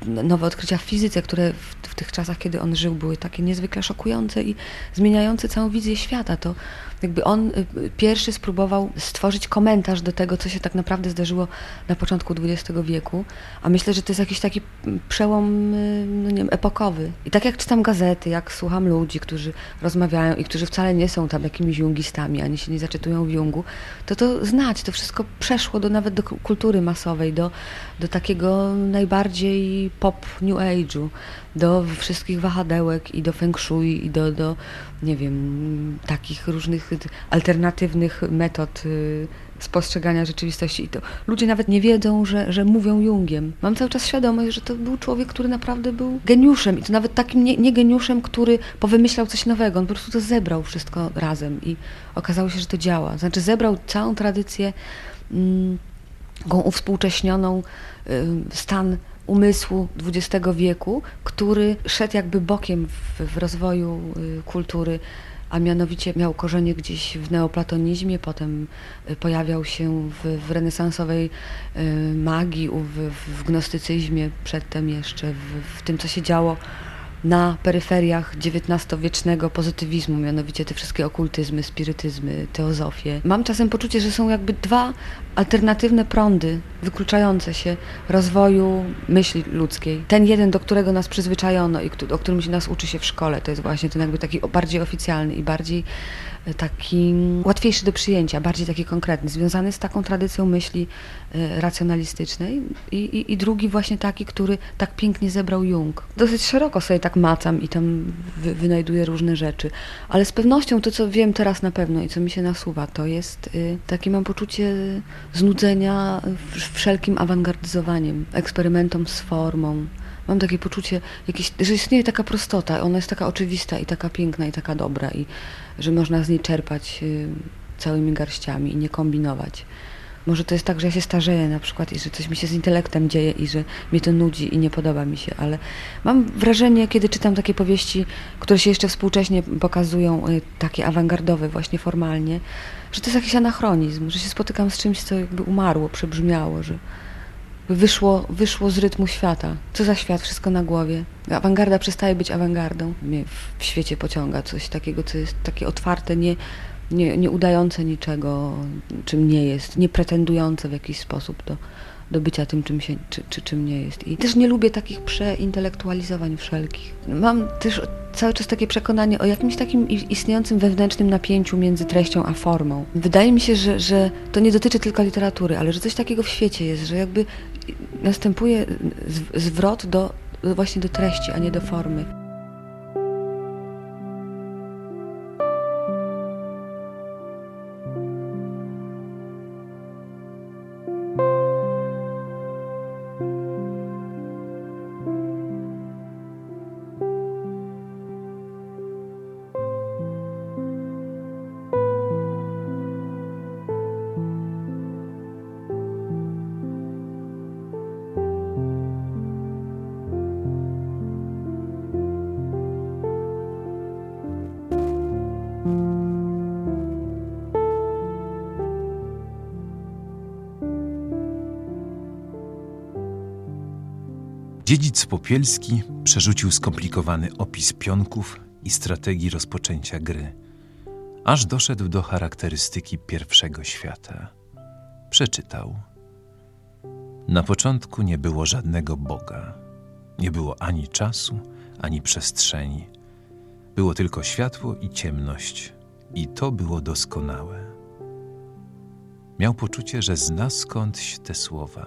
nowe odkrycia w fizyce, które w, w tych czasach, kiedy on żył, były takie niezwykle szokujące i zmieniające całą wizję świata. To jakby on pierwszy spróbował stworzyć komentarz do tego, co się tak naprawdę zdarzyło na początku dwudziestego wieku, a myślę, że to jest jakiś taki przełom, no nie wiem, epokowy. I tak jak czytam gazety, jak słucham ludzi, którzy rozmawiają i którzy wcale nie są tam jakimiś jungistami, ani się nie zaczytują w Jungu, to to znać, to wszystko przeszło do, nawet do kultury masowej, do, do takiego najbardziej pop new age'u, do wszystkich wahadełek i do feng shui i do, do nie wiem, takich różnych alternatywnych metod y, spostrzegania rzeczywistości. I to ludzie nawet nie wiedzą, że, że mówią Jungiem. Mam cały czas świadomość, że to był człowiek, który naprawdę był geniuszem. I to nawet takim nie, nie geniuszem, który powymyślał coś nowego. On po prostu to zebrał wszystko razem i okazało się, że to działa. Znaczy zebrał całą tradycję, mm, tą uwspółcześnioną y, stan umysłu dwudziestego wieku, który szedł jakby bokiem w, w rozwoju y, kultury, a mianowicie miał korzenie gdzieś w neoplatonizmie, potem y, pojawiał się w, w renesansowej y, magii, w, w gnostycyzmie, przedtem jeszcze w, w tym, co się działo na peryferiach dziewiętnastowiecznego pozytywizmu, mianowicie te wszystkie okultyzmy, spirytyzmy, teozofie. Mam czasem poczucie, że są jakby dwa alternatywne prądy wykluczające się rozwoju myśli ludzkiej. Ten jeden, do którego nas przyzwyczajono i o którym się nas uczy się w szkole, to jest właśnie ten jakby taki bardziej oficjalny i bardziej taki łatwiejszy do przyjęcia, bardziej taki konkretny, związany z taką tradycją myśli y, racjonalistycznej I, i, i drugi właśnie taki, który tak pięknie zebrał Jung. Dosyć szeroko sobie tak macam i tam wy, wynajduję różne rzeczy, ale z pewnością to, co wiem teraz na pewno i co mi się nasuwa, to jest y, takie, mam poczucie znudzenia wszelkim awangardyzowaniem, eksperymentom z formą. Mam takie poczucie, jakieś, że istnieje taka prostota, ona jest taka oczywista i taka piękna i taka dobra i że można z niej czerpać y, całymi garściami i nie kombinować. Może to jest tak, że ja się starzeję na przykład i że coś mi się z intelektem dzieje i że mnie to nudzi i nie podoba mi się, ale mam wrażenie, kiedy czytam takie powieści, które się jeszcze współcześnie pokazują, y, takie awangardowe właśnie formalnie, że to jest jakiś anachronizm, że się spotykam z czymś, co jakby umarło, przebrzmiało, że Wyszło, wyszło z rytmu świata. Co za świat? Wszystko na głowie. Awangarda przestaje być awangardą. Mnie w świecie pociąga coś takiego, co jest takie otwarte, nie, nie, nie udające niczego, czym nie jest, nie pretendujące w jakiś sposób do, do bycia tym, czym się, czy, czy czym nie jest. I też nie lubię takich przeintelektualizowań wszelkich. Mam też cały czas takie przekonanie o jakimś takim istniejącym wewnętrznym napięciu między treścią a formą. Wydaje mi się, że, że to nie dotyczy tylko literatury, ale że coś takiego w świecie jest, że jakby następuje zwrot do, właśnie do treści, a nie do formy. Dziedzic Popielski przerzucił skomplikowany opis pionków i strategii rozpoczęcia gry, aż doszedł do charakterystyki pierwszego świata. Przeczytał. Na początku nie było żadnego Boga. Nie było ani czasu, ani przestrzeni. Było tylko światło i ciemność. I to było doskonałe. Miał poczucie, że zna skądś te słowa.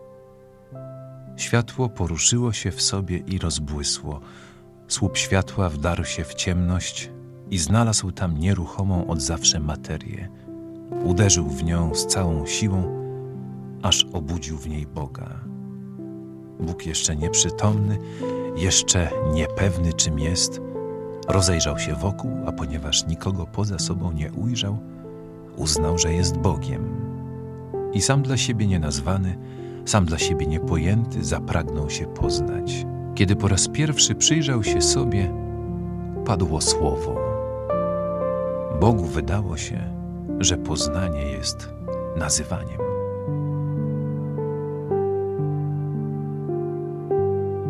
Światło poruszyło się w sobie i rozbłysło. Słup światła wdarł się w ciemność i znalazł tam nieruchomą od zawsze materię. Uderzył w nią z całą siłą, aż obudził w niej Boga. Bóg jeszcze nieprzytomny, jeszcze niepewny czym jest, rozejrzał się wokół, a ponieważ nikogo poza sobą nie ujrzał, uznał, że jest Bogiem. I sam dla siebie nienazwany, sam dla siebie niepojęty, zapragnął się poznać. Kiedy po raz pierwszy przyjrzał się sobie, padło słowo. Bogu wydało się, że poznanie jest nazywaniem.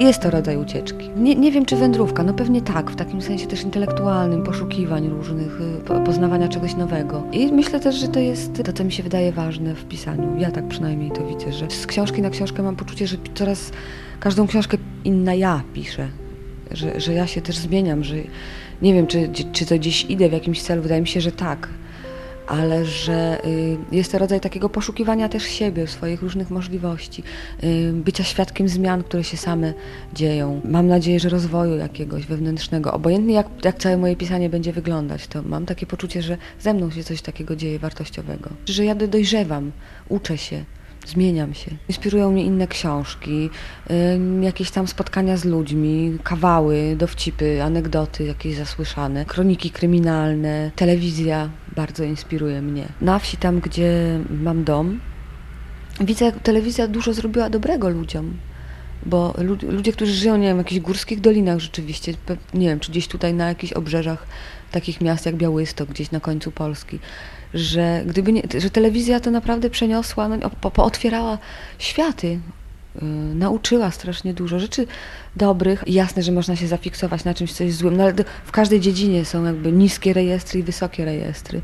jest to rodzaj ucieczki. Nie, nie wiem, czy wędrówka, no pewnie tak, w takim sensie też intelektualnym, poszukiwań różnych, poznawania czegoś nowego. I myślę też, że to jest to, co mi się wydaje ważne w pisaniu. Ja tak przynajmniej to widzę, że z książki na książkę mam poczucie, że coraz każdą książkę inna ja piszę. Że, że ja się też zmieniam, że nie wiem, czy, czy to gdzieś idę w jakimś celu, wydaje mi się, że tak. Ale że y, jest to rodzaj takiego poszukiwania też siebie, swoich różnych możliwości, y, bycia świadkiem zmian, które się same dzieją. Mam nadzieję, że rozwoju jakiegoś wewnętrznego. Obojętnie jak, jak całe moje pisanie będzie wyglądać, to mam takie poczucie, że ze mną się coś takiego dzieje wartościowego. Że ja dojrzewam, uczę się. Zmieniam się. Inspirują mnie inne książki, y, jakieś tam spotkania z ludźmi, kawały, dowcipy, anegdoty jakieś zasłyszane, kroniki kryminalne, telewizja bardzo inspiruje mnie. Na wsi, tam gdzie mam dom, widzę, jak telewizja dużo zrobiła dobrego ludziom. Bo ludzie, którzy żyją, nie wiem, w jakichś górskich dolinach rzeczywiście, nie wiem, czy gdzieś tutaj na jakichś obrzeżach takich miast jak Białystok, gdzieś na końcu Polski, że gdyby nie, że telewizja to naprawdę przeniosła, no, po, pootwierała światy, yy, nauczyła strasznie dużo rzeczy dobrych. Jasne, że można się zafiksować na czymś, co jest złym, no ale w każdej dziedzinie są jakby niskie rejestry i wysokie rejestry.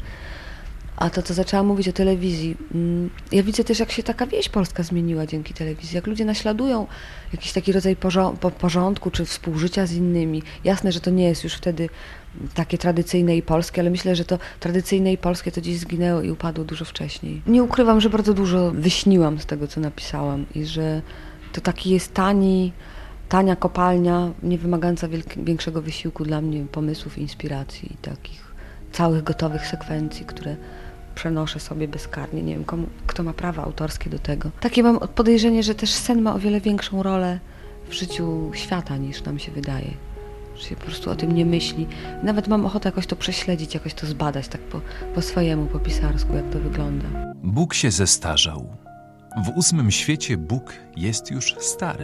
A to, co zaczęłam mówić o telewizji, ja widzę też, jak się taka wieś polska zmieniła dzięki telewizji, jak ludzie naśladują jakiś taki rodzaj porządku czy współżycia z innymi. Jasne, że to nie jest już wtedy takie tradycyjne i polskie, ale myślę, że to tradycyjne i polskie to gdzieś zginęło i upadło dużo wcześniej. Nie ukrywam, że bardzo dużo wyśniłam z tego, co napisałam i że to taki jest tani, tania kopalnia, nie wymagająca większego wysiłku dla mnie, pomysłów, inspiracji i takich całych gotowych sekwencji, które przenoszę sobie bezkarnie. Nie wiem, komu, kto ma prawa autorskie do tego. Takie mam podejrzenie, że też sen ma o wiele większą rolę w życiu świata, niż nam się wydaje. Że się po prostu o tym nie myśli. Nawet mam ochotę jakoś to prześledzić, jakoś to zbadać, tak po, po swojemu, po pisarsku, jak to wygląda. Bóg się zestarzał. W ósmym świecie Bóg jest już stary.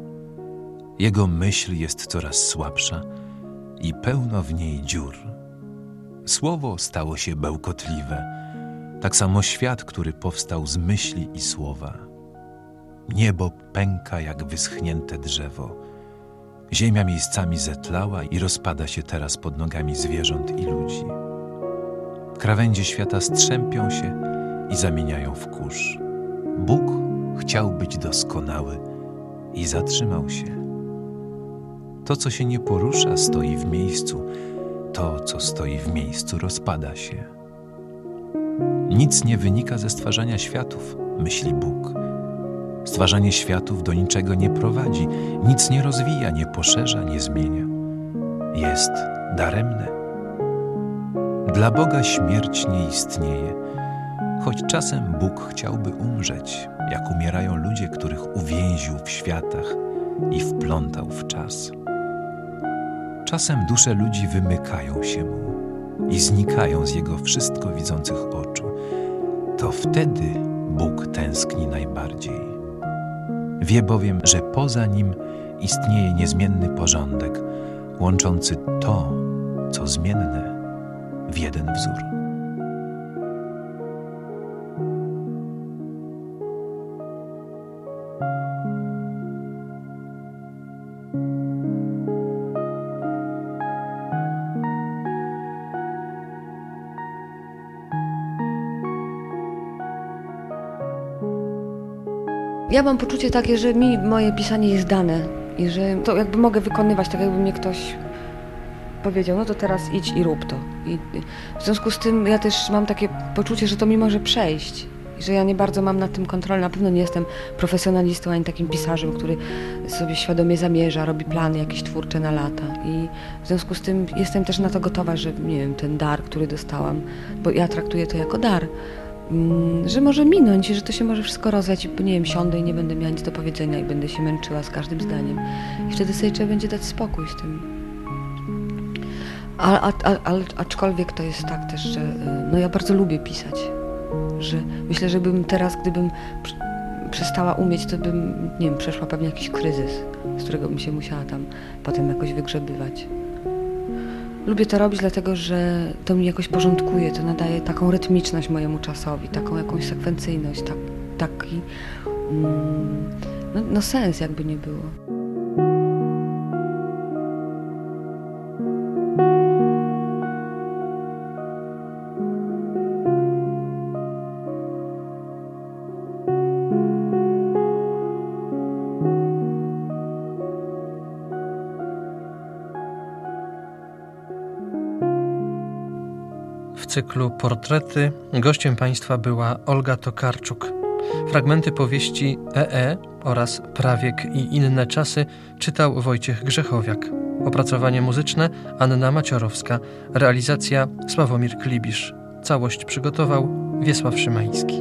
Jego myśl jest coraz słabsza i pełno w niej dziur. Słowo stało się bełkotliwe, tak samo świat, który powstał z myśli i słowa. Niebo pęka jak wyschnięte drzewo. Ziemia miejscami zetlała i rozpada się teraz pod nogami zwierząt i ludzi. Krawędzie świata strzępią się i zamieniają w kurz. Bóg chciał być doskonały i zatrzymał się. To, co się nie porusza, stoi w miejscu. To, co stoi w miejscu, rozpada się. Nic nie wynika ze stwarzania światów, myśli Bóg. Stwarzanie światów do niczego nie prowadzi, nic nie rozwija, nie poszerza, nie zmienia. Jest daremne. Dla Boga śmierć nie istnieje, choć czasem Bóg chciałby umrzeć, jak umierają ludzie, których uwięził w światach i wplątał w czas. Czasem dusze ludzi wymykają się mu i znikają z jego wszystko widzących oczu. To wtedy Bóg tęskni najbardziej. Wie bowiem, że poza nim istnieje niezmienny porządek, łączący to, co zmienne, w jeden wzór. Ja mam poczucie takie, że mi moje pisanie jest dane i że to jakby mogę wykonywać, tak jakby mnie ktoś powiedział, no to teraz idź i rób to. I w związku z tym ja też mam takie poczucie, że to mi może przejść i że ja nie bardzo mam nad tym kontrolę. Na pewno nie jestem profesjonalistą ani takim pisarzem, który sobie świadomie zamierza, robi plany jakieś twórcze na lata i w związku z tym jestem też na to gotowa, że nie wiem, ten dar, który dostałam, bo ja traktuję to jako dar, że może minąć, że to się może wszystko rozwiać i nie wiem, siądę i nie będę miała nic do powiedzenia i będę się męczyła z każdym zdaniem. I wtedy sobie trzeba będzie dać spokój z tym. A, a, a, a, aczkolwiek to jest tak też, że no ja bardzo lubię pisać. Że myślę, że bym teraz, gdybym przestała umieć, to bym, nie wiem, przeszła pewnie jakiś kryzys, z którego bym się musiała tam potem jakoś wygrzebywać. Lubię to robić dlatego, że to mi jakoś porządkuje, to nadaje taką rytmiczność mojemu czasowi, taką jakąś sekwencyjność, tak, taki mm, no, no sens jakby nie było. cyklu Portrety gościem państwa była Olga Tokarczuk. Fragmenty powieści E E oraz Prawiek i inne czasy czytał Wojciech Grzechowiak. Opracowanie muzyczne Anna Maciorowska. Realizacja Sławomir Klibisz. Całość przygotował Wiesław Szymański.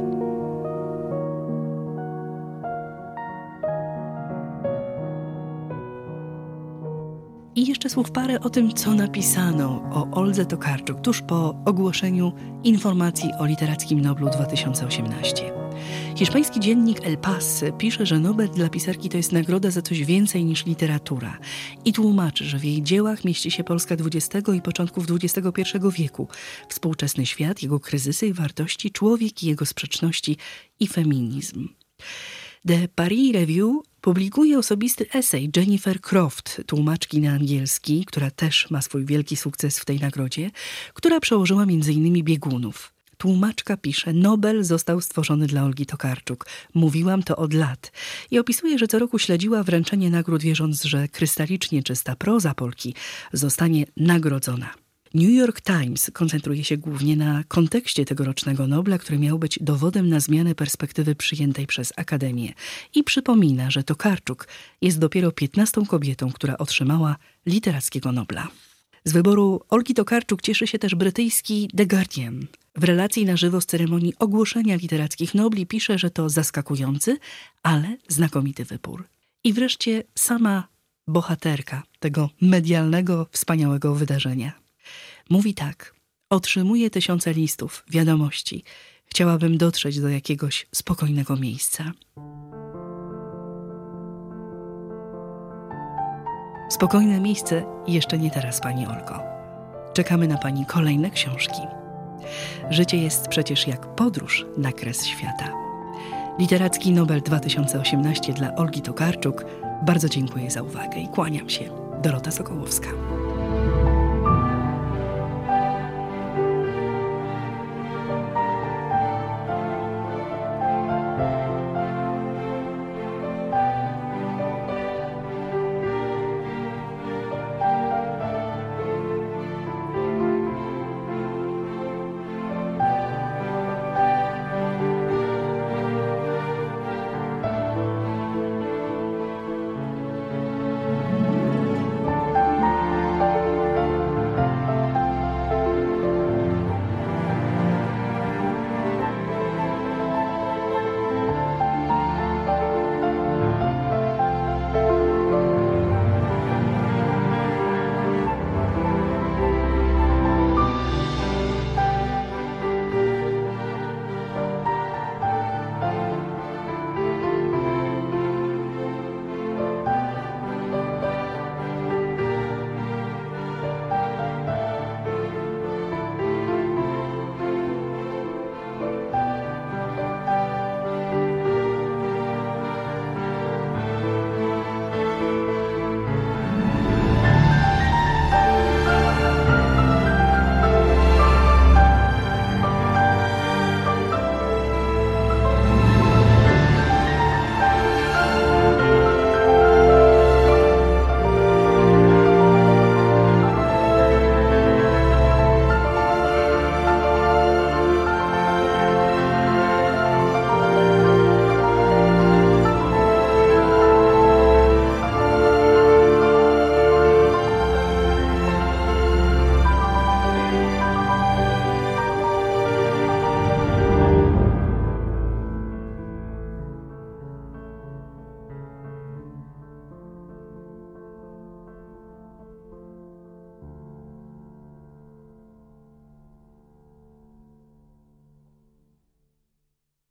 I jeszcze słów parę o tym, co napisano o Oldze Tokarczuk tuż po ogłoszeniu informacji o Literackim Noblu dwa tysiące osiemnaście. Hiszpański dziennik El Pas pisze, że Nobel dla pisarki to jest nagroda za coś więcej niż literatura i tłumaczy, że w jej dziełach mieści się Polska dwudziestego i początków dwudziestego pierwszego wieku, współczesny świat, jego kryzysy i wartości, człowiek i jego sprzeczności i feminizm. The Paris Review publikuje osobisty esej Jennifer Croft, tłumaczki na angielski, która też ma swój wielki sukces w tej nagrodzie, która przełożyła między innymi Biegunów. Tłumaczka pisze: Nobel został stworzony dla Olgi Tokarczuk. Mówiłam to od lat. I opisuje, że co roku śledziła wręczenie nagród, wierząc, że krystalicznie czysta proza Polki zostanie nagrodzona. New York Times koncentruje się głównie na kontekście tegorocznego Nobla, który miał być dowodem na zmianę perspektywy przyjętej przez Akademię i przypomina, że Tokarczuk jest dopiero piętnastą kobietą, która otrzymała Literackiego Nobla. Z wyboru Olgi Tokarczuk cieszy się też brytyjski The Guardian. W relacji na żywo z ceremonii ogłoszenia Literackich Nobli pisze, że to zaskakujący, ale znakomity wybór. I wreszcie sama bohaterka tego medialnego, wspaniałego wydarzenia. Mówi tak: otrzymuję tysiące listów, wiadomości. Chciałabym dotrzeć do jakiegoś spokojnego miejsca. Spokojne miejsce jeszcze nie teraz, pani Olgo. Czekamy na pani kolejne książki. Życie jest przecież jak podróż na kres świata. Literacki Nobel dwa tysiące osiemnaście dla Olgi Tokarczuk. Bardzo dziękuję za uwagę i kłaniam się. Dorota Sokołowska.